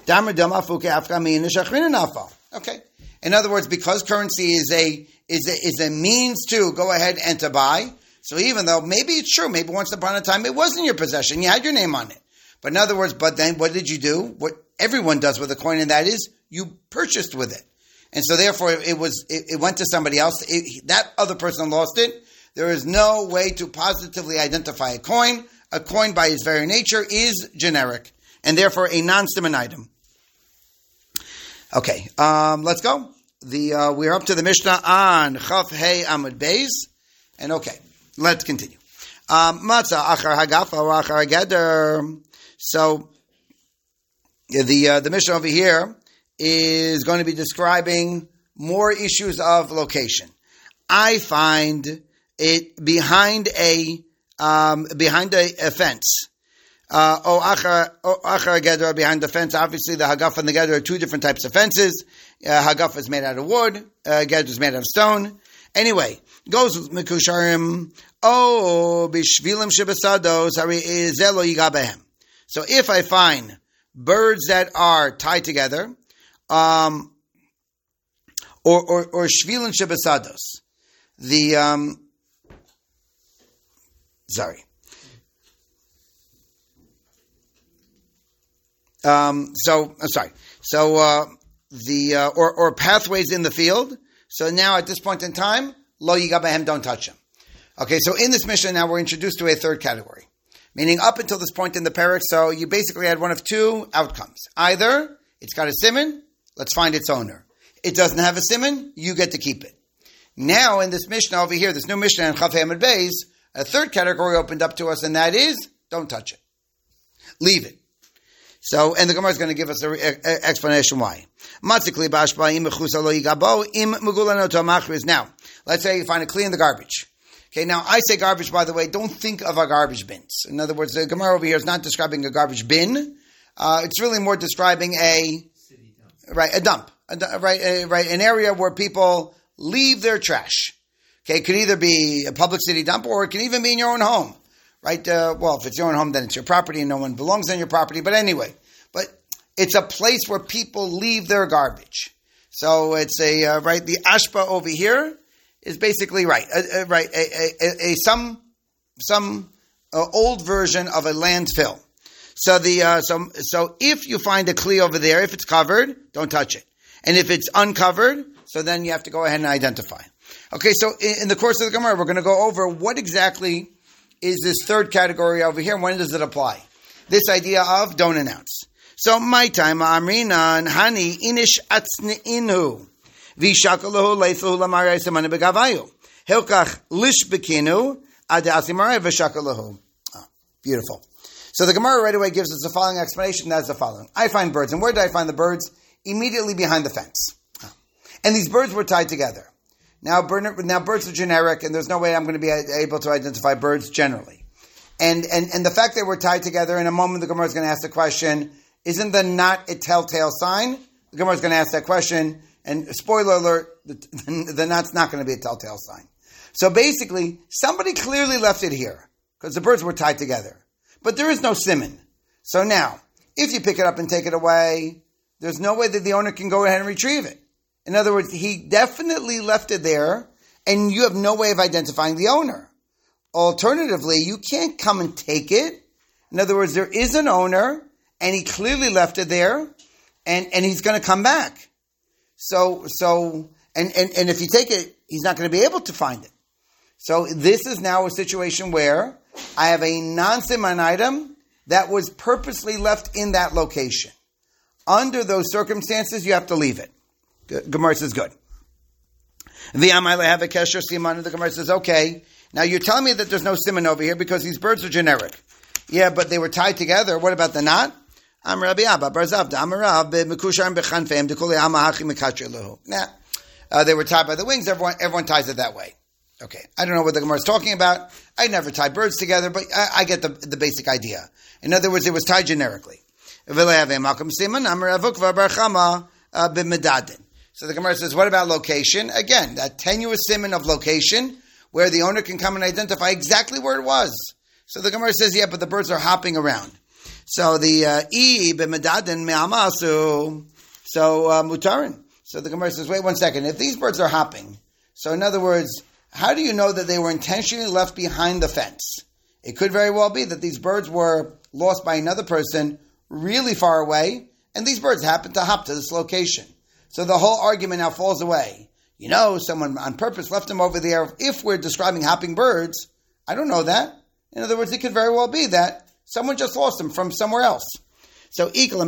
Okay. In other words, because currency is a, is a, is a means to go ahead and to buy, so even though maybe it's true, maybe once upon a time it was in your possession, you had your name on it. But in other words, but then what did you do? What everyone does with a coin, and that is you purchased with it. And so therefore it was, it, it went to somebody else. It, that other person lost it. There is no way to positively identify a coin. A coin by its very nature is generic and therefore a non-siman item. Okay, um, let's go. The, uh, we're up to the Mishnah on Chaf Hey Amud Beis. And okay, let's continue. Matzah achar hagafa or achar geder. So, the uh, the Mishnah over here is going to be describing more issues of location. I find it behind a um, behind a, a fence. Uh, oh, achar achar geder, behind the fence. Obviously, the hagafa and the geder are two different types of fences. Uh, hagafa is made out of wood. Uh, geder is made out of stone. Anyway, goes with mekusharim. Oh, bishvilim shebesados hari zelo yigabehem. So if I find birds that are tied together, um, or or or shvilin shebesados, the um, sorry, um, so I'm sorry, so uh, the uh, or or pathways in the field. So now at this point in time, lo yigabehem, don't touch them. Okay, so in this mission now we're introduced to a third category. Meaning up until this point in the parak, so you basically had one of two outcomes. Either it's got a siman, let's find its owner. It doesn't have a siman, you get to keep it. Now in this Mishnah over here, this new Mishnah in Chaf Amud Beis, a third category opened up to us, and that is, don't touch it. Leave it. So, and the Gemara is going to give us an explanation why. Now, let's say you find a kli in the garbage. Okay, now I say garbage, by the way, don't think of our garbage bins. In other words, the Gemara over here is not describing a garbage bin. Uh, it's really more describing a, right, a dump, a, right, a, right, an area where people leave their trash. Okay, it could either be a public city dump or it can even be in your own home, right? Uh, well, if it's your own home, then it's your property and no one belongs on your property. But anyway, but it's a place where people leave their garbage. So it's a, uh, right, the ashpa over here is basically right, uh, uh, right, a, a, a, a some some uh, old version of a landfill. So the uh, so so if you find a kli over there, if it's covered, don't touch it, and if it's uncovered, so then you have to go ahead and identify. Okay, so in, in the course of the Gemara, we're going to go over what exactly is this third category over here, and when does it apply? This idea of don't announce. So my time amrina and hani inish atzneinu. Vishakalahu leithu lamaray semana begavayu. Hilkach lishbekinu adasimaray vishakalahu. Beautiful. So the Gemara right away gives us the following explanation. That's the following. I find birds. And where did I find the birds? Immediately behind the fence. And these birds were tied together. Now, bird, now birds are generic, and there's no way I'm going to be able to identify birds generally. And, and, and the fact that we're tied together, in a moment the Gemara is going to ask the question, isn't the knot a telltale sign? The Gemara is going to ask that question. And spoiler alert, the, the, the knot's not going to be a telltale sign. So basically, somebody clearly left it here, because the birds were tied together. But there is no siman. So now, if you pick it up and take it away, there's no way that the owner can go ahead and retrieve it. In other words, he definitely left it there, and you have no way of identifying the owner. Alternatively, you can't come and take it. In other words, there is an owner, and he clearly left it there, and, and he's going to come back. So, so, and, and, and if you take it, he's not going to be able to find it. So this is now a situation where I have a non-siman item that was purposely left in that location. Under those circumstances, you have to leave it. Gemara says, good. The Amayla have a kesher siman. The Gemara says, okay. Now you're telling me that there's no siman over here because these birds are generic. Yeah, but they were tied together. What about the knot? Am Rabbi Abba Barzav Damarav Mekusharim Bechanfeim Dekuli Amahachi Mekachelu. Nah, uh, they were tied by the wings. Everyone, everyone ties it that way. Okay, I don't know what the Gemara is talking about. I never tied birds together, but I, I get the the basic idea. In other words, it was tied generically. So the Gemara says, what about location? Again, that tenuous siman of location, where the owner can come and identify exactly where it was. So the Gemara says, yeah, but the birds are hopping around. So the e b'medadin me'amasu, so uh, mutarin. So the Gemara says, wait one second. If these birds are hopping, so in other words, how do you know that they were intentionally left behind the fence? It could very well be that these birds were lost by another person really far away, and these birds happened to hop to this location. So the whole argument now falls away. You know, someone on purpose left them over there. If we're describing hopping birds, I don't know that. In other words, it could very well be that someone just lost them from somewhere else. So, so the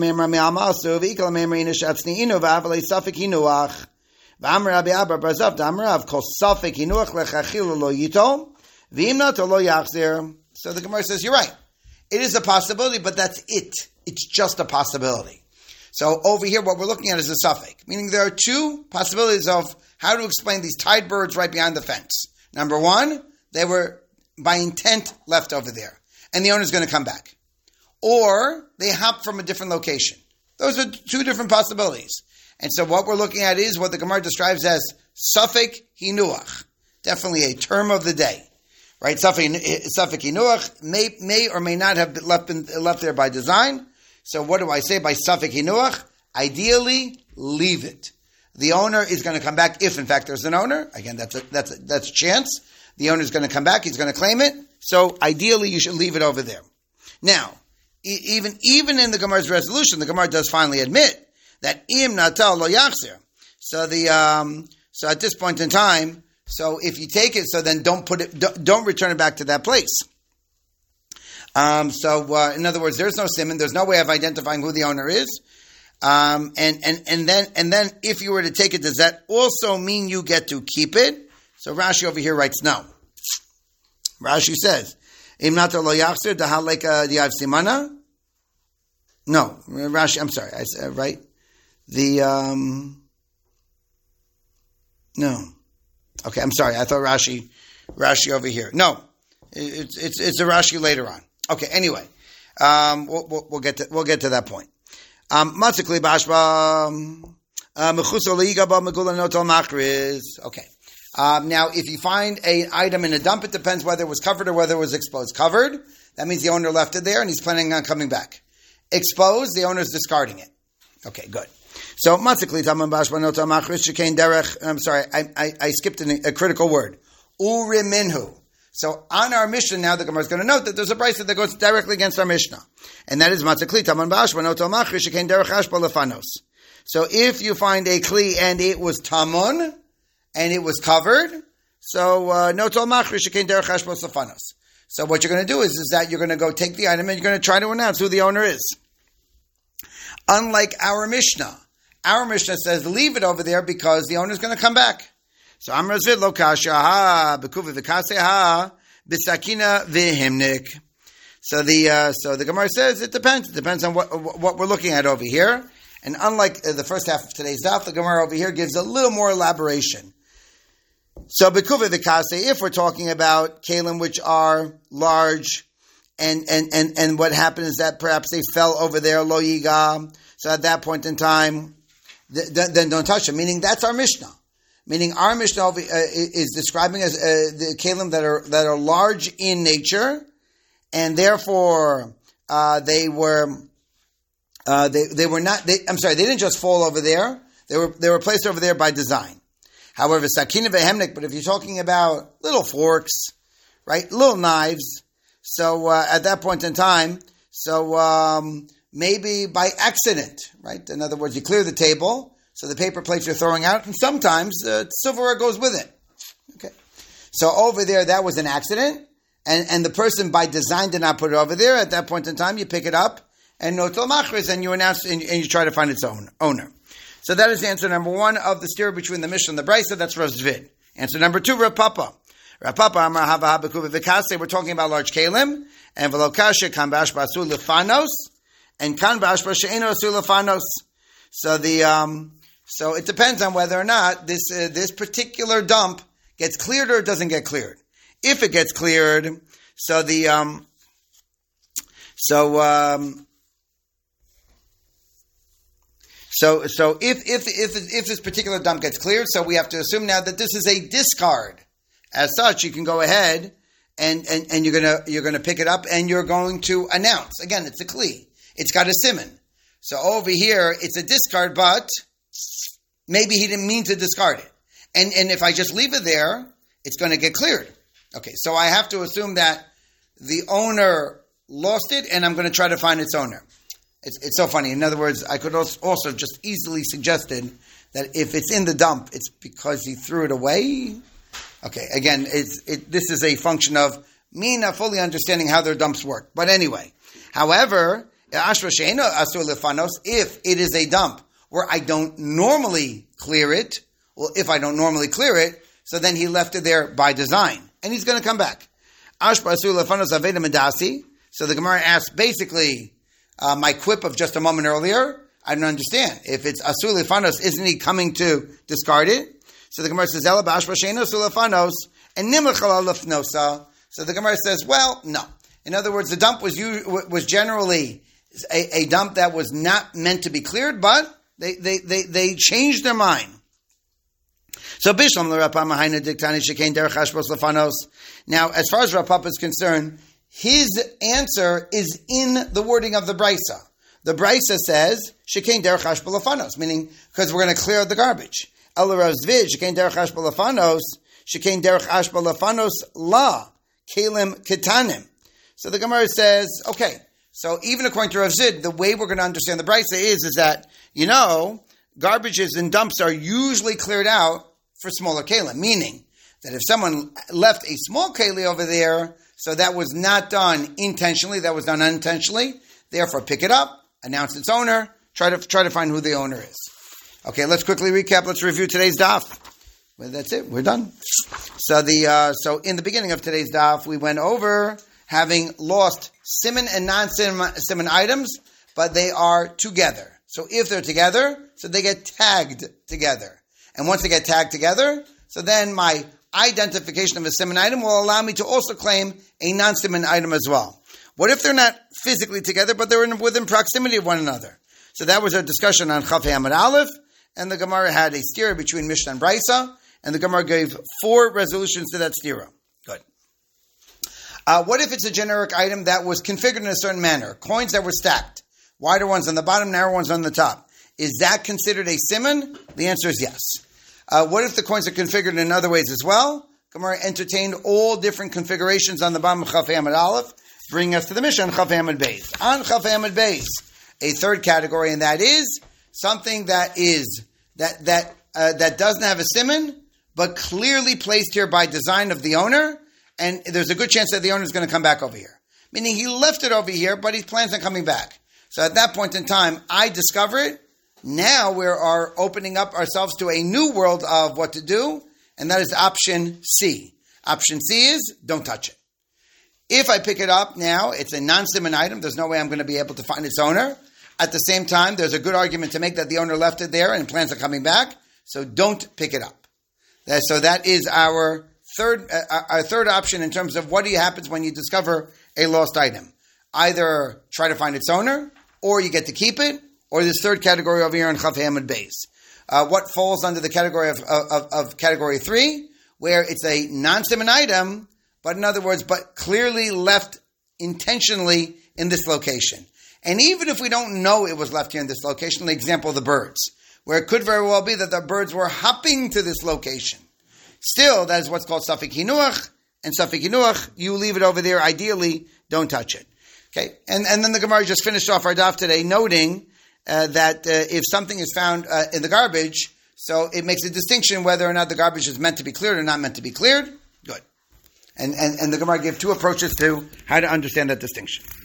Gemara says, you're right. It is a possibility, but that's it. It's just a possibility. So over here, what we're looking at is a suffix, meaning there are two possibilities of how to explain these tied birds right behind the fence. Number one, they were by intent left over there, and the owner's going to come back. Or they hop from a different location. Those are two different possibilities. And so what we're looking at is what the Gemara describes as suffix hinuach, definitely a term of the day. Right? Suffix hinuach may, may or may not have been left, been left there by design. So what do I say by suffix hinuach? Ideally, leave it. The owner is going to come back if, in fact, there's an owner. Again, that's a, that's a, that's a chance. The owner is going to come back. He's going to claim it. So ideally, you should leave it over there. Now, e- even even in the Gemara's resolution, the Gemara does finally admit that im natal lo yachzir. So the um, so at this point in time, so if you take it, so then don't put it, don't, don't return it back to that place. Um, so uh, in other words, there's no siman. There's no way of identifying who the owner is. Um, and and and then and then if you were to take it, does that also mean you get to keep it? So Rashi over here writes no. Rashi says, "Im nata lo yachzir dahaleka diav simana." No, Rashi. I'm sorry. I said right. The um, no. Okay, I'm sorry. I thought Rashi, Rashi over here. No, it's it's it's a Rashi later on. Okay. Anyway, um, we'll, we'll, we'll get to we'll get to that point. Um, Matzikli bashba mechusar leigaba megula notal machriz. Okay. Um, now, if you find an item in a dump, it depends whether it was covered or whether it was exposed. Covered, that means the owner left it there and he's planning on coming back. Exposed, the owner is discarding it. Okay, good. So, matzikli tamam bashba notal machriz shekain derech. I'm sorry, I, I, I skipped an, a critical word. Uriminhu. So, on our Mishnah now, the Gemara is going to note that there's a brayso that goes directly against our Mishnah. And that is matzikli tamam bashba notal machriz shekain derech ashba lefanos. So, if you find a kli and it was tamun, and it was covered, so no tol machriz shekain derech hashbos lefanos. So what you're going to do is, is that you're going to go take the item and you're going to try to announce who the owner is. Unlike our Mishnah. Our Mishnah says leave it over there because the owner is going to come back. So Amar Zvid lo kasha ha bekuvi v'kaseh ha b'sakina v'himnik. So the uh, so the Gemara says it depends. It depends on what what we're looking at over here. And unlike uh, the first half of today's daf, the Gemara over here gives a little more elaboration. So, bekuva v'kase, if we're talking about kalim which are large, and, and, and, and what happened is that perhaps they fell over there, lo yiga, so at that point in time, th- th- then don't touch them. Meaning that's our Mishnah. Meaning our Mishnah uh, is describing as uh, the kalim that are that are large in nature, and therefore uh, they were uh, they they were not. They, I'm sorry, they didn't just fall over there. They were they were placed over there by design. However, sakina vehemnik, but if you're talking about little forks, right, little knives, so uh, at that point in time, so um, maybe by accident, right? In other words, you clear the table, so the paper plates you're throwing out, and sometimes uh, silverware goes with it. Okay, So over there, that was an accident, and, and the person by design did not put it over there. At that point in time, you pick it up, and no tel machris, and you announce, and, and you try to find its own owner. So that is answer number one of the steer between the Mishnah and the Brisa. That's Rosh Zvid. Answer number two, Rav Papa. Rav Papa, Amar Hava Habakuva Vikase. We're talking about large kalim, and Velokasha Kan Bashba Asul Lefanos, and Kan Bashba She'eno Asul Lefanos. So the um, so it depends on whether or not this uh, this particular dump gets cleared or it doesn't get cleared. If it gets cleared, so the um, so um, so so if if if if this particular dump gets cleared, so we have to assume now that this is a discard. As such, you can go ahead and, and, and you're gonna you're gonna pick it up and you're going to announce. Again, it's a kli. It's got a siman. So over here, it's a discard, but maybe he didn't mean to discard it. And and if I just leave it there, it's going to get cleared. Okay, so I have to assume that the owner lost it, and I'm going to try to find its owner. It's, it's so funny. In other words, I could also just easily suggested that if it's in the dump, it's because he threw it away. Okay, again, it's, it, this is a function of me not fully understanding how their dumps work. But anyway, however, if it is a dump where I don't normally clear it, well, if I don't normally clear it, so then he left it there by design, and he's going to come back. So the Gemara asks, basically, uh, my quip of just a moment earlier, I don't understand. If it's asul lefanos, isn't he coming to discard it? So the Gemara says, Ela b'ashba she'eino asul lefanos, and nimlachal lefnosa. So the Gemara says, well, no. In other words, the dump was was generally a, a dump that was not meant to be cleared, but they they they, they changed their mind. So Bishlam l'Rapapa Mahaina Diktani Shekain Derech Hashbos Lefanos. Now, as far as Rapapa is concerned, his answer is in the wording of the Brisa. The Brisa says Shekain Derech Hashbos Lefanos, meaning because we're going to clear out the garbage. El Razvid Shekain Derech Hashbos Lefanos, Shekain Derech Hashbos Lefanos La Kelim Ketanim. So the Gemara says, okay, so even according to Rav Zid, the way we're going to understand the Brisa is, is that, you know, garbages and dumps are usually cleared out for smaller kelim, meaning that if someone left a small keli over there, so that was not done intentionally, that was done unintentionally, therefore pick it up, announce its owner, try to try to find who the owner is. Okay, let's quickly recap, let's review today's daf. Well, that's it, we're done. So the uh, so in the beginning of today's daf, we went over having lost siman and non-siman items, but they are together. So if they're together, so they get tagged together. And once they get tagged together, so then my identification of a siman item will allow me to also claim a non-siman item as well. What if they're not physically together, but they're in, within proximity of one another? So that was our discussion on Chaf Hamad Aleph, and the Gemara had a stira between Mishnah and Brisa, and the Gemara gave four resolutions to that stira. Good. Uh, what if it's a generic item that was configured in a certain manner? Coins that were stacked. Wider ones on the bottom, narrow ones on the top. Is that considered a siman? The answer is yes. Uh, what if the coins are configured in other ways as well? Gemara entertained all different configurations on the bottom of Chaf Hamad Aleph, bringing us to the Mishnah on Chaf Hamad Beis. On Chaf Hamad Beis, a third category, and that is something that is that that uh, that doesn't have a siman, but clearly placed here by design of the owner, and there's a good chance that the owner is going to come back over here. Meaning he left it over here, but he plans on coming back. So at that point in time, I discover it. Now we are opening up ourselves to a new world of what to do, and that is option C. Option C is, don't touch it. If I pick it up now, it's a non-siman item. There's no way I'm going to be able to find its owner. At the same time, there's a good argument to make that the owner left it there and plans on coming back, so don't pick it up. So that is our third, uh, our third option in terms of what happens when you discover a lost item. Either try to find its owner, or you get to keep it, or this third category over here in Chaf Hamad Beis. Uh, what falls under the category of, of, of category three, where it's a non-siman item, but in other words, but clearly left intentionally in this location. And even if we don't know it was left here in this location, the example of the birds, where it could very well be that the birds were hopping to this location. Still, that is what's called Safek Hinuach, and Safek Hinuach, you leave it over there, ideally, don't touch it. Okay, and, and then the Gemara just finished off our daf today, noting uh, that uh, if something is found uh, in the garbage, so it makes a distinction whether or not the garbage is meant to be cleared or not meant to be cleared. Good. And, and, and the Gemara gave two approaches to how to understand that distinction.